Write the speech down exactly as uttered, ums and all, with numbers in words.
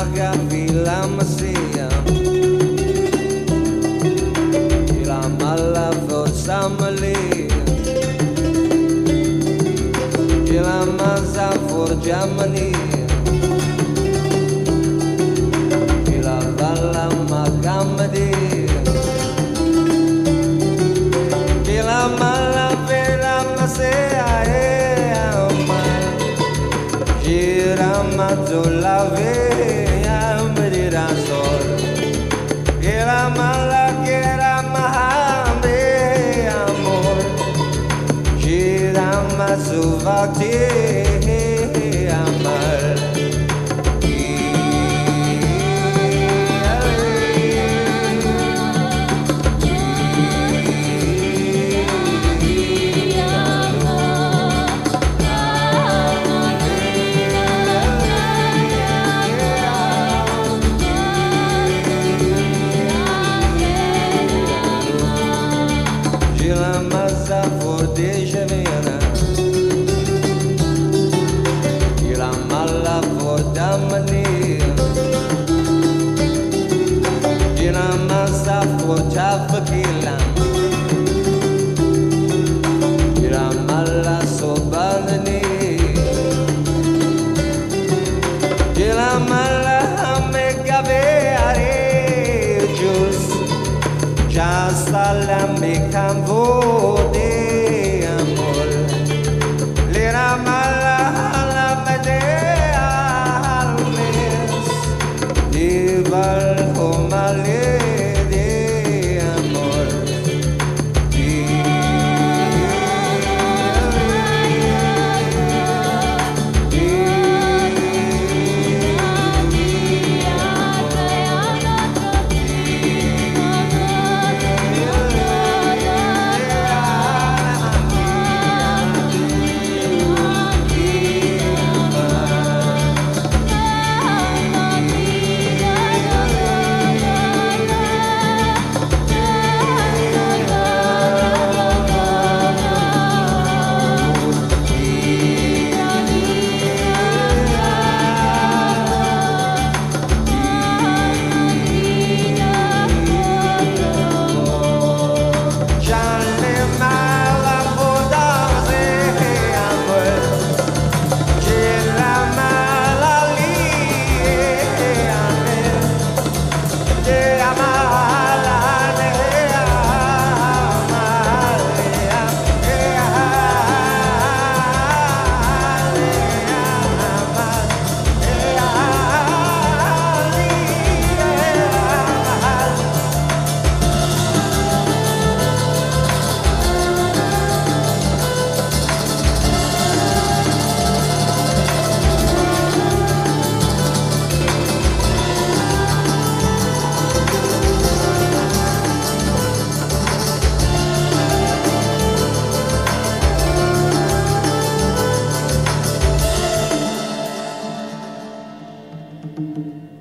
maga Villa Masia, Villa Malla forza Malì, Villa Mazza forgia Mani, Villa Valla Magamadi, Villa Malla Villa Masia e Amal, Gira Mazzola Via Merida Sol, Villa Malla Gira Mahame Amor, Gira Mazzuvati Amal. Gila Mazza Fordeja Viena, Gila Malla Forda Mani, Gila Mazza Forda Fakila, Gila Malla Sobalani, Gila Malla Amegaveare Jus. Ya salam mi campo de amor, lera mala la medea almes, dival homale de amor. Thank you.